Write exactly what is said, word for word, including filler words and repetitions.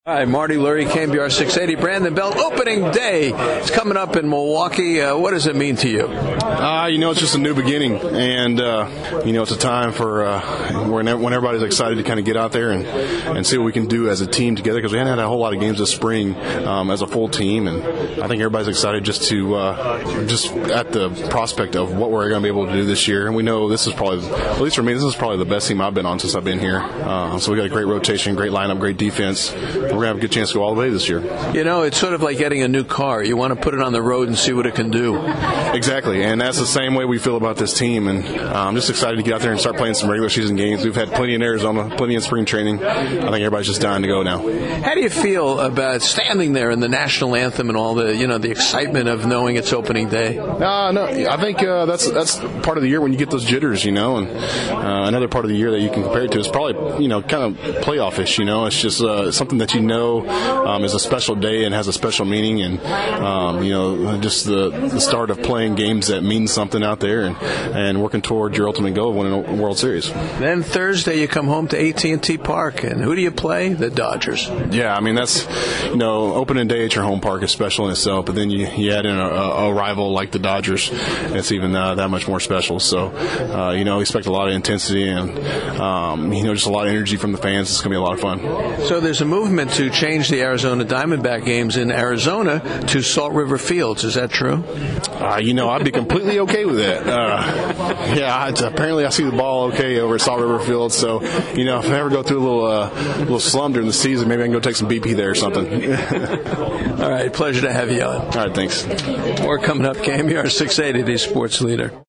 Hi, Marty Lurie, K M B R six eighty. Brandon Belt, opening day. It's coming up in Milwaukee. Uh, what does it mean to you? Uh, you know, it's just a new beginning. And, uh, you know, it's a time for uh, when, when everybody's excited to kind of get out there and, and see what we can do as a team together, because we hadn't had a whole lot of games this spring um, as a full team. And I think everybody's excited just to, uh, just at the prospect of what we're going to be able to do this year. And we know this is probably, at least for me, this is probably the best team I've been on since I've been here. Uh, so we got a great rotation, great lineup, great defense. We're going to have a good chance to go all the way this year. You know, it's sort of like getting a new car. You want to put it on the road and see what it can do. Exactly, and that's the same way we feel about this team. And uh, I'm just excited to get out there and start playing some regular season games. We've had plenty in Arizona, plenty in spring training. I think everybody's just dying to go now. How do you feel about standing there in the national anthem and all the, you know, the excitement of knowing it's opening day? Uh, no, I think uh, that's that's part of the year when you get those jitters, you know. And uh, another part of the year that you can compare it to is probably, you know, kind of playoff-ish, you know. It's just uh, something that you know um, is a special day and has a special meaning, and um, you know, just the, the start of playing games that mean something out there, and, and working toward your ultimate goal of winning a World Series. Then Thursday you come home to A T and T Park, and who do you play? The Dodgers. Yeah, I mean, that's, you know, opening day at your home park is special in itself, but then you, you add in a, a rival like the Dodgers, it's even uh, that much more special. So, uh, you know, expect a lot of intensity and, um, you know, just a lot of energy from the fans. It's going to be a lot of fun. So there's a movement to change the Arizona Diamondback games in Arizona to Salt River Fields. Is that true? Uh, you know, I'd be completely okay with that. Uh, yeah, I, apparently I see the ball okay over at Salt River Fields. So, you know, if I ever go through a little uh, little slum during the season, maybe I can go take some B P there or something. All right, pleasure to have you on. All right, thanks. More coming up. K M B R six eighty, the sports leader.